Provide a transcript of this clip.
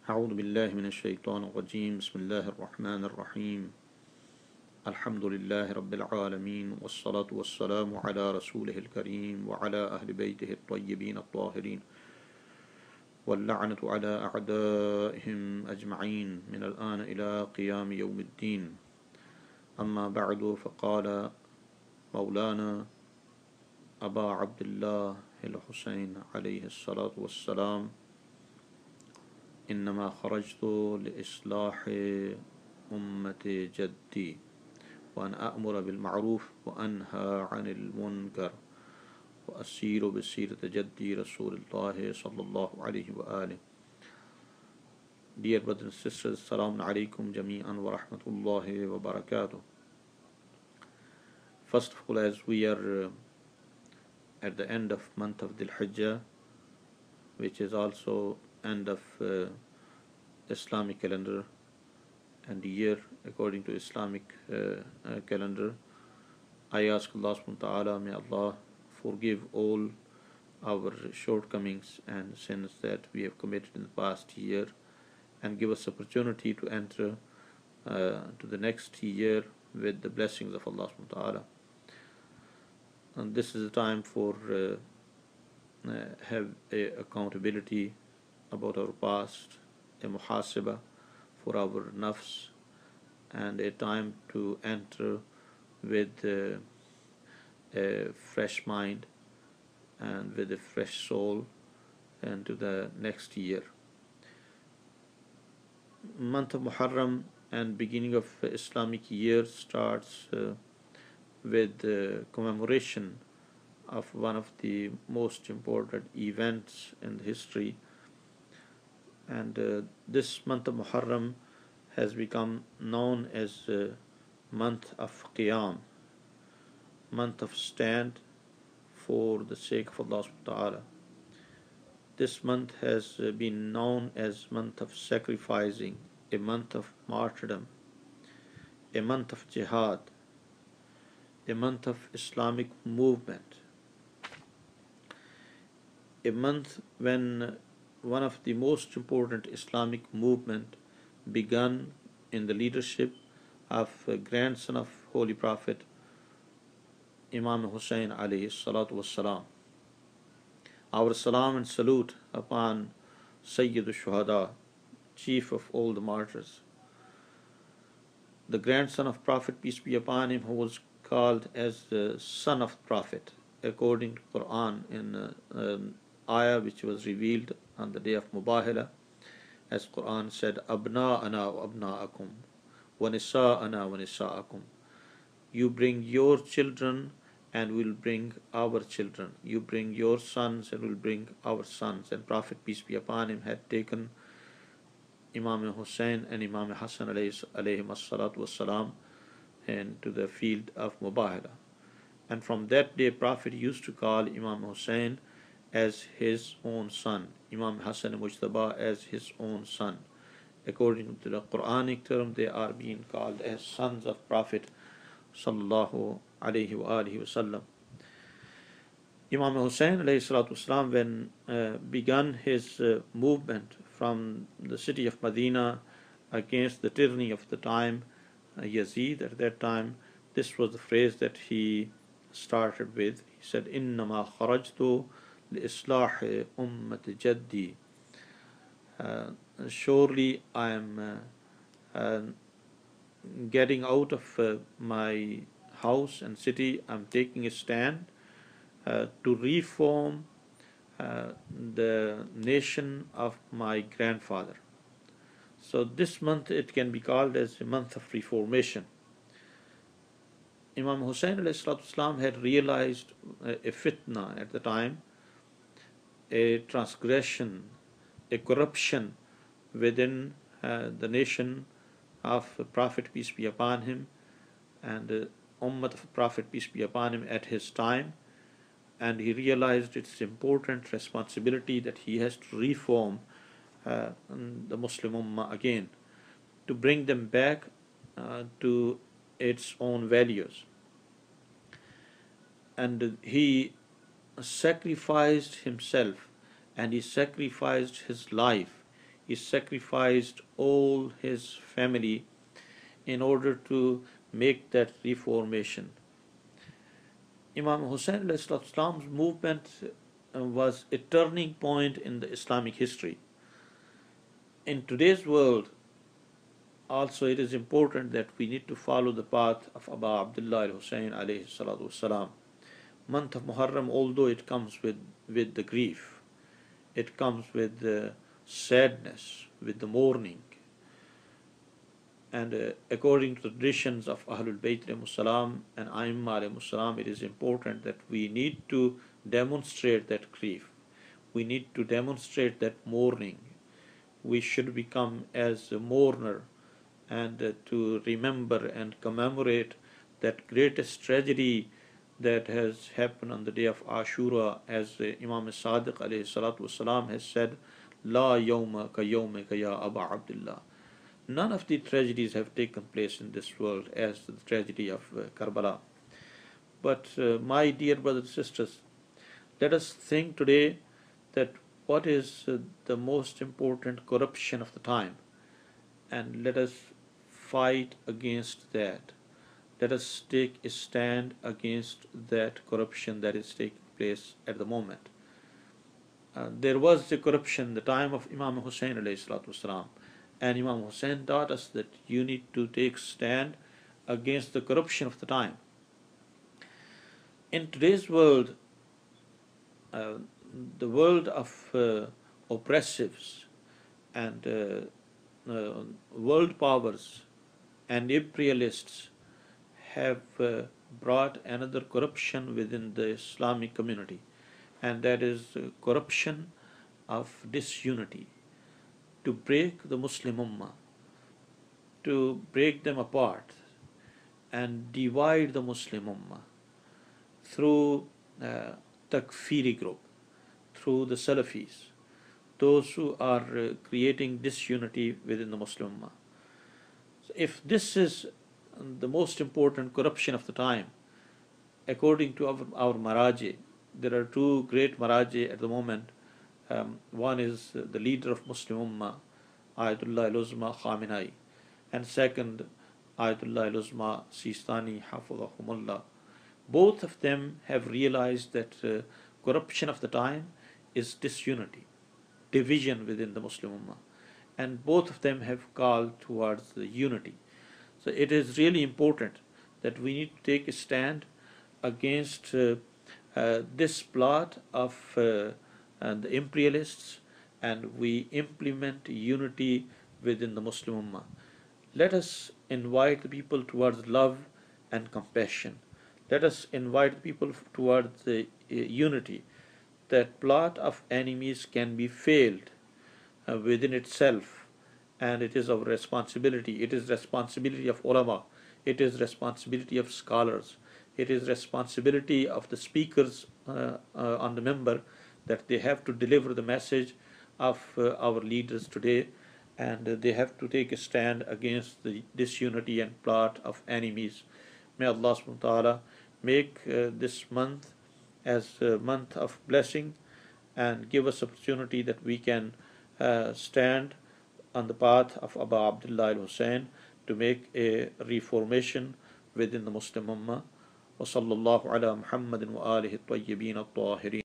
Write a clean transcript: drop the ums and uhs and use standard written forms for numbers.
أعوذ بالله من الشيطان الرجيم بسم الله الرحمن الرحيم الحمد لله رب العالمين والصلاة والسلام على رسوله الكريم وعلى أهل بيته الطيبين الطاهرين واللعنة على أعدائهم أجمعين من الآن إلى قيام يوم الدين. أما بعد، فقال مولانا أبا عبد الله الحسين عليه الصلاة والسلام: إنما خرجت لإصلاح أمة جدي وأن أأمر بالمعروف وأنهى عن المنكر وأسير بسيرة جدي رسول الله صلى الله عليه وآله. Dear brothers and sisters, Assalamu alaikum jami'an wa rahmatullahi wa barakatuh. First of all, as we are at the end of month of Dhul Hijjah, which is also end of Islamic calendar and year according to Islamic calendar, I ask Allah subhanahu wa ta'ala, may Allah forgive all our shortcomings and sins that we have committed in the past year and give us opportunity to enter to the next year with the blessings of Allah subhanahu wa ta'ala. And this is the time for have a accountability about our past, a muhasaba for our nafs, and a time to enter with a fresh mind and with a fresh soul into the next year. Month of Muharram and beginning of Islamic year starts with commemoration of one of the most important events in the history, and this month of Muharram has become known as month of Qiyam, month of stand for the sake of Allah subhanahu wa ta'ala. This month has been known as month of sacrificing, a month of martyrdom, a month of jihad, a month of Islamic movement, a month when one of the most important Islamic movement began in the leadership of a grandson of Holy Prophet Imam Hussein alayhi salatu wassalam. Our salam and salute upon Sayyid al-Shuhada, chief of all the martyrs, the grandson of Prophet, peace be upon him, who was called as the son of Prophet according to Quran in ayah which was revealed on the day of Mubahala, as Quran said, Abna'ana wa abna'akum wa nisa'ana wa nisa'akum. You bring your children and we'll bring our children. You bring your sons and we'll bring our sons. And Prophet, peace be upon him, had taken Imam Hussein and Imam Hassan alayhi salatu wassalam into the field of Mubahala. And from that day, Prophet used to call Imam Hussein as his own son, Imam Hassan Mujtaba as his own son. According to the Quranic term, they are being called as sons of Prophet sallallahu alayhi wa alihi wasallam. Imam Hussein alayhi salatu wasalam, when began his movement from the city of Medina against the tyranny of the time, Yazid at that time, this was the phrase that he started with. He said, Innama kharajtu li islah ummat jaddi. Surely I am getting out of my house and city. I'm taking a stand to reform the nation of my grandfather. So this month it can be called as a month of reformation. Imam Hussein ﷺ had realized a fitna at the time, a transgression, a corruption within the nation of Prophet, peace be upon him, and the Ummah of Prophet, peace be upon him, at his time. And he realized its important responsibility that he has to reform the Muslim Ummah again, to bring them back to its own values. And he sacrificed himself and he sacrificed his life. He sacrificed all his family in order to make that reformation. Imam Hussain's movement was a turning point in the Islamic history. In today's world, also it is important that we need to follow the path of Abu Abdullah al-Hussein alayhi salatu wasalam. Month of Muharram, although it comes with the grief, it comes with the sadness, with the mourning, and according to the traditions of Ahlul Bayt salam and Aimma salam, it is important that we need to demonstrate that grief. We need to demonstrate that mourning. We should become as a mourner and to remember and commemorate that greatest tragedy that has happened on the day of Ashura, as Imam Sadiq alayhi salatu wasalam has said, La yawma ka yawmika ya Aba Abdullah. None of the tragedies have taken place in this world as the tragedy of Karbala. But my dear brothers and sisters, let us think today that what is the most important corruption of the time, and let us fight against that. Let us take a stand against that corruption that is taking place at the moment. There was the corruption in the time of Imam Hussain alayhi salatu wasalam, and Imam Hussain taught us that you need to take stand against the corruption of the time. In today's world, the world of oppressives and world powers and imperialists have brought another corruption within the Islamic community, and that is corruption of disunity, to break the Muslim Ummah, to break them apart and divide the Muslim Ummah through Takfiri group, through the Salafis, those who are creating disunity within the Muslim Ummah. So if this is the most important corruption of the time, according to our Maraji, there are two great Maraji at the moment. One is the leader of Muslim Ummah, Ayatollah al-Uzma Khamenei, and second, Ayatollah al-Uzma Sistani Hafidhahumullah. Both of them have realized that corruption of the time is disunity, division within the Muslim Ummah, and both of them have called towards the unity. So it is really important that we need to take a stand against this plot of the imperialists, and we implement unity within the Muslim Ummah. Let us invite the people towards love and compassion. Let us invite people towards the unity. That plot of enemies can be failed within itself, and it is our responsibility. It is responsibility of ulama. It is responsibility of scholars. It is responsibility of the speakers on the member, that they have to deliver the message of our leaders today, and they have to take a stand against the disunity and plot of enemies. May Allah subhanahu wa ta'ala make this month as a month of blessing and give us opportunity that we can stand on the path of Abu Abdullah al-Hussein to make a reformation within the Muslim Ummah. وصلى الله على محمد وآله الطيبين الطاهرين.